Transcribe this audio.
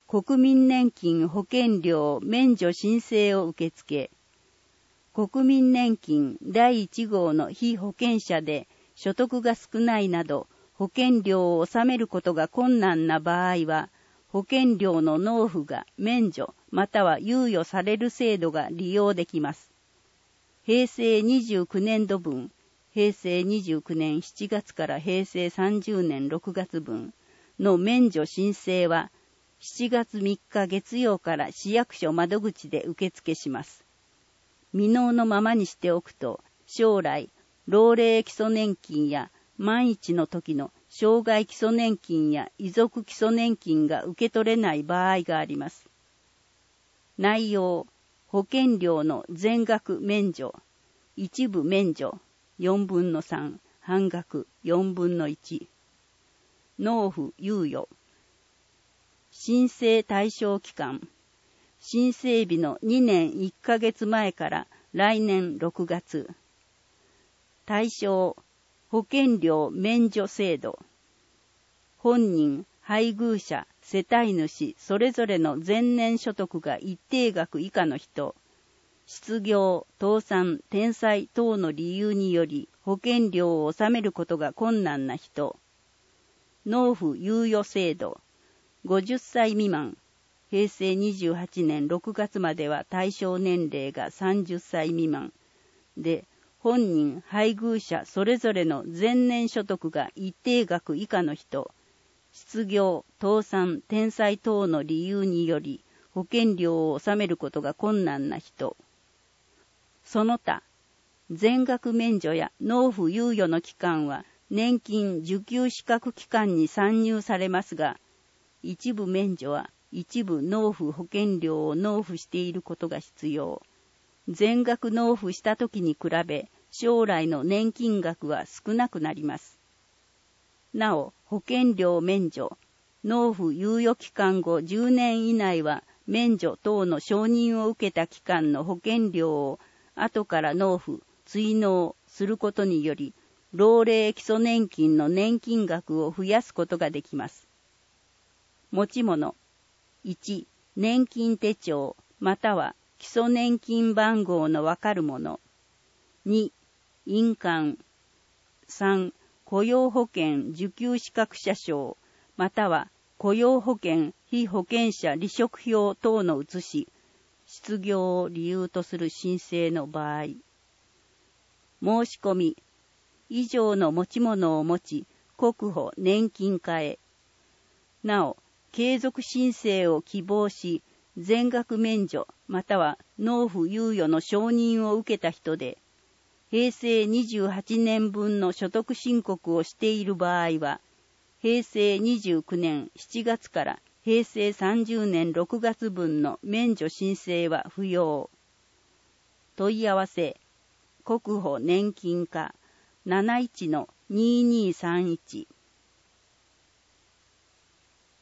国民年金保険料免除申請を受付。国民年金第1号の被保険者で所得が少ないなど保険料を納めることが困難な場合は、保険料の納付が免除または猶予される制度が利用できます。平成29年度分、平成29年7月から平成30年6月分の免除申請は、7月3日月曜から市役所窓口で受付します。未納のままにしておくと、将来、老齢基礎年金や万一の時の障害基礎年金や遺族基礎年金が受け取れない場合があります。内容、保険料の全額免除、一部免除、4分の3、半額4分の1。納付猶予。申請対象期間。申請日の2年1ヶ月前から来年6月。対象、保険料免除制度。本人、配偶者、世帯主、それぞれの前年所得が一定額以下の人、失業、倒産、転載等の理由により保険料を納めることが困難な人、納付猶予制度、50歳未満、平成28年6月までは対象年齢が30歳未満で、本人、配偶者それぞれの前年所得が一定額以下の人、失業、倒産、転載等の理由により保険料を納めることが困難な人、その他、全額免除や納付猶予の期間は年金受給資格期間に算入されますが、一部免除は一部納付保険料を納付していることが必要。全額納付したときに比べ、将来の年金額は少なくなります。なお、保険料免除、納付猶予期間後10年以内は、免除等の承認を受けた期間の保険料を後から納付、追納することにより、老齢基礎年金の年金額を増やすことができます。持ち物。1、年金手帳、または基礎年金番号のわかるもの。2、印鑑。3、雇用保険受給資格者証、または雇用保険被保険者離職票等の写し、失業を理由とする申請の場合。申し込み。以上の持ち物を持ち、国保年金課へ。なお、継続申請を希望し、全額免除または納付猶予の承認を受けた人で、平成28年分の所得申告をしている場合は、平成29年7月から平成30年6月分の免除申請は不要。問い合わせ、国保年金課 71-2231